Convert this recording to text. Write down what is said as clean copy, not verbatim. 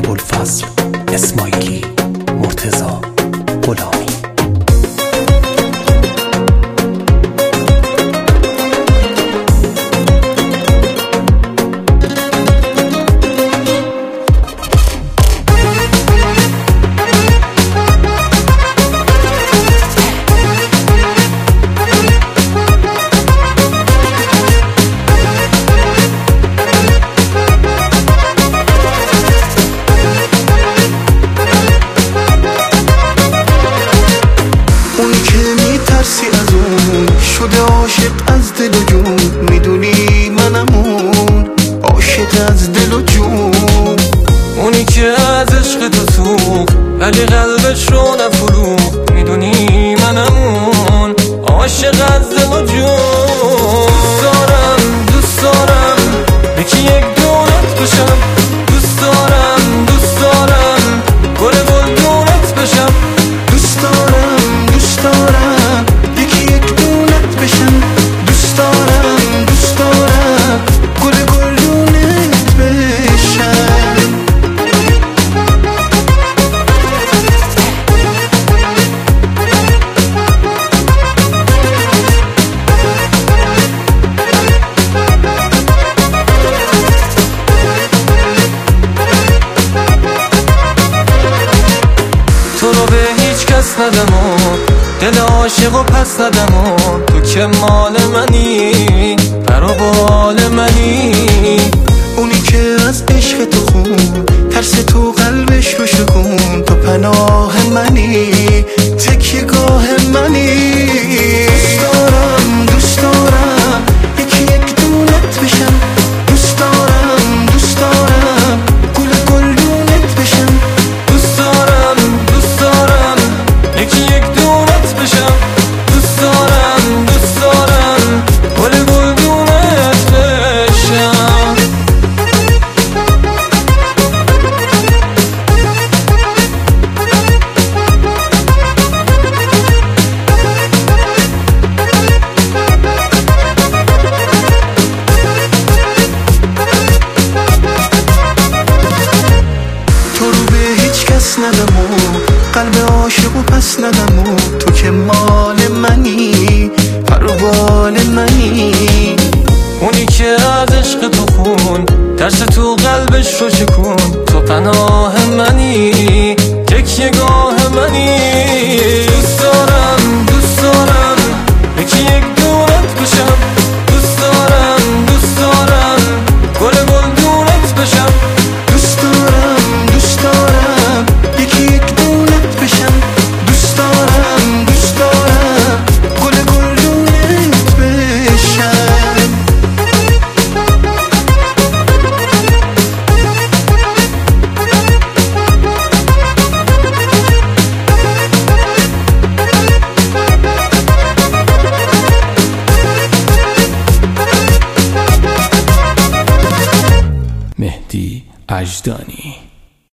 ابوالفضل اسماعیلی، مرتضی غلامی. شده عاشق از دل و جون، میدونی منمون عاشق از دل و جون. اونی که از عشق تو سوخت ولی قلبش رو نفروخت، میدونی منمون عاشق از دل و جون. دوست دارم یکی یک دونت بشم، دوست دارم گل گلدونت بشم، دوست دارم یکی یک دونت بشم، دوست دارم گل گلدونت بشم. تو رو به هیچ کس ندم و دل عاشق و پس ندم و تو که مال منی، پر و بال منی. اونی که از عشق تو خون ترس تو قلبش رو شکون، تو پناه منی، تکیه گاه منی. دوست دارم یکی یک دونت بشم، دوست دارم گل گلدونت بشم، دوست دارم یکی یک دونت بشم، دوست دارم گل گلدونت بشم. تو رو به هیچ کس ندم و قلب عاشق و پس ندم و تو که مال منی، پر و بال منی. اونی که از عشق تو خون ترس تو قلبش رو شکون، تو پناه منی، تکیه گاه منی. دوست دارم یکی یک دونت بشم، دوست دارم گل گلدونت بشم، دوست دارم یکی یک دونت بشم، دوست دارم گل گلدونت بشم. مهدی اژدانی.